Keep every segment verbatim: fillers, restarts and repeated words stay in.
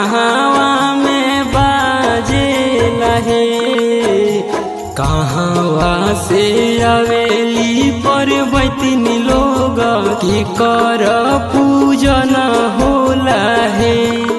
कहवा में बाजे लहे, कहवा से आवेली पर्वतिन लोग की कर पूजन होला है।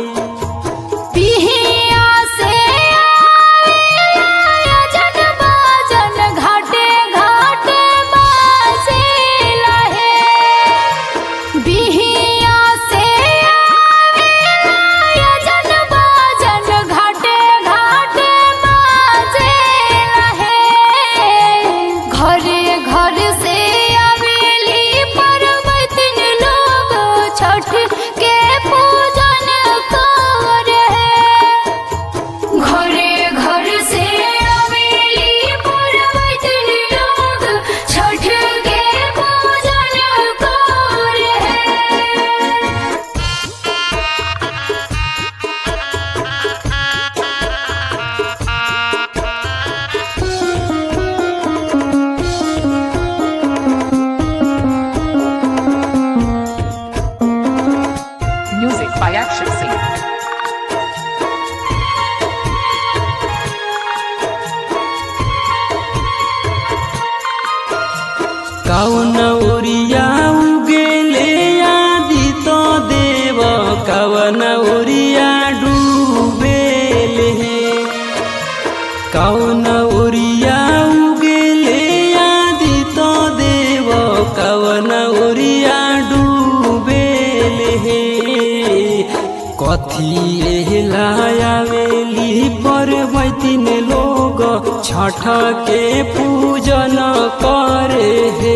By Action Scene. कौन ओरिया उगेले आदि तो देव, कौन ओरिया डूबेले, कौन ओरिया उगेले आदि तो देव, कौन ओरिया डूबेले। कथी लायावेली पर्वतिन लोग छठ के पूजन करे है।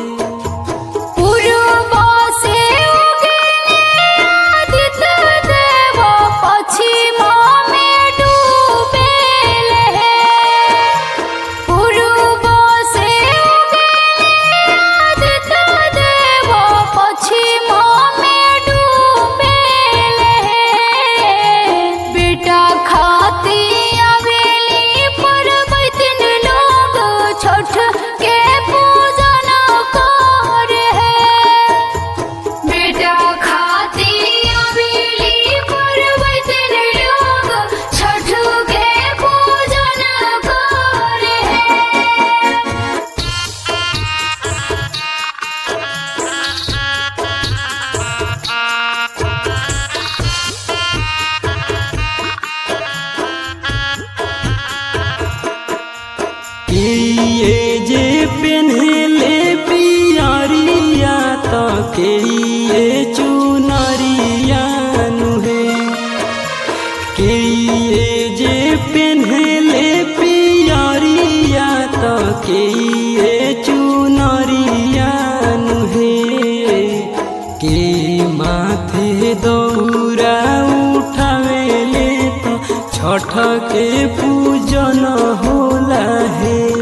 ये जे पेन्हले पियरिया तो के ये चुनरिया नुहे, के ये जे पेन्हले पियरिया तो के ये चुनरिया नुहे, के माथे दौरा उठावेले तो छठ के पूजन होला है।